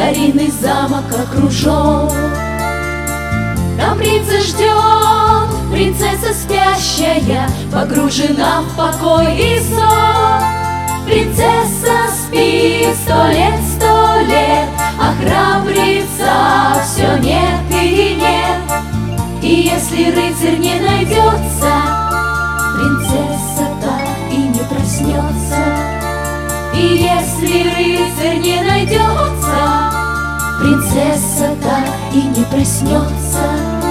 Старинный замок окружен. Там принца ждет принцесса спящая, погружена в покой и сон. Принцесса спит 100 лет, а храбрится все нет и нет. И если рыцарь не найдется, принцесса так и не проснется. И если рыцарь не найдется, принцесса так и не проснется.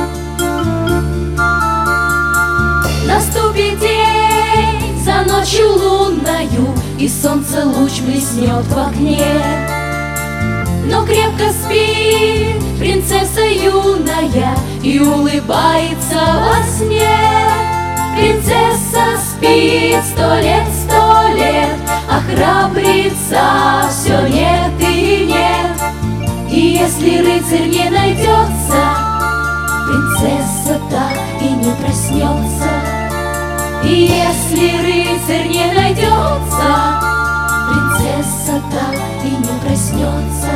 Наступит день за ночью лунною, и солнце луч блеснет в окне. Но крепко спит принцесса юная и улыбается во сне. Принцесса спит 100 лет, а храбрится все нет и нет. И если рыцарь не найдется, принцесса так и не проснется. И если рыцарь не найдется, принцесса так и не проснется.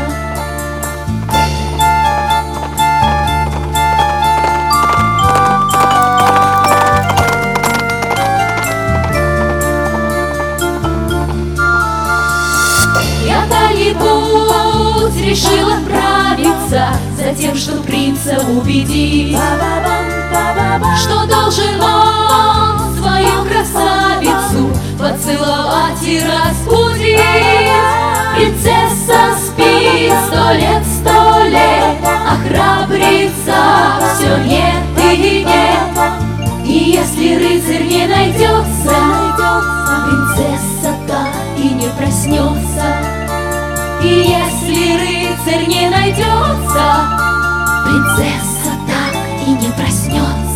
Я дальний путь решил отправиться, за тем, что принца убедить, что должен он свою красавицу поцеловать и разбудить. Принцесса спит 100 лет, а храбрится все нет и нет. И если рыцарь не найдется, принцесса так и не проснется. И если рыцарь не найдется, принцесса так и не проснется.